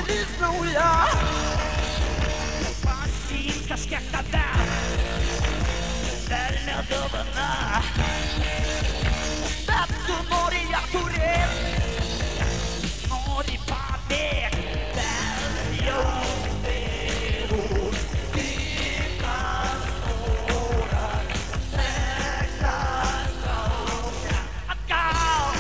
moteris nauja. Pasiimk kažkiek tavęs, velnio dovana. Bet tu nori ją turėt, nori pabėgt, bet jau vėlu. Tikras noras, seksas traukia atgal.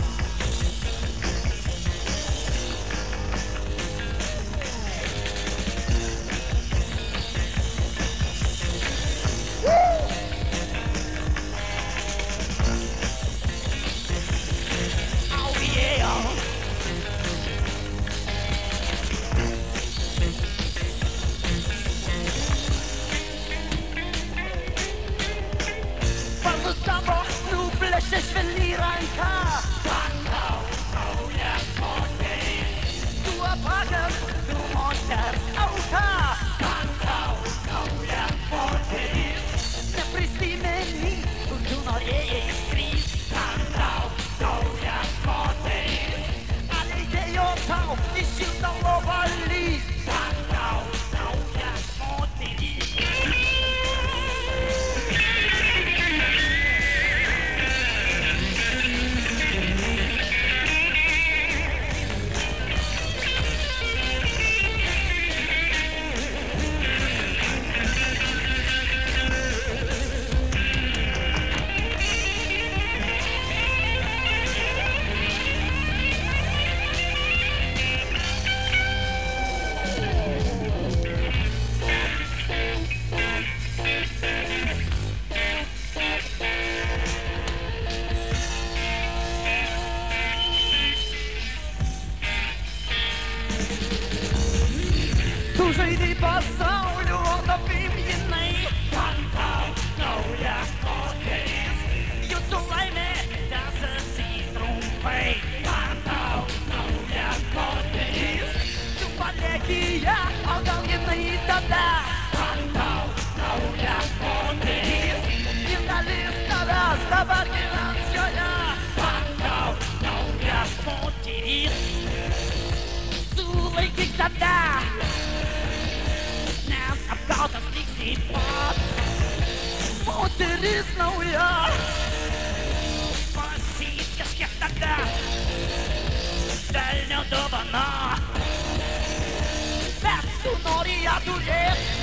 Švelni ranka, tau nauja moteris, tu apagas, tu moters auka. Tau nauja moteris, neprisimeni, kur tu norėjai skrist. Tau nauja moteris, atidėjo tau į šiltą lovą lįst. Tau nauja moteris. Tu žaidei pasaulio, o tapim jinai. Tau nauja moteris, jūsų laimė tęsiasi trumpai. Tau nauja moteris, tu palieki ją, o gal jinai tada. Tau nauja moteris, ir dalis tavęs dabar gyvens joje. Tau nauja moteris, sulaikyk save. Apgautas lygiai pat, moteris nauja. Pasiimk kažkiek tavęs, velnio dovana. Bet tu nori ją turėt,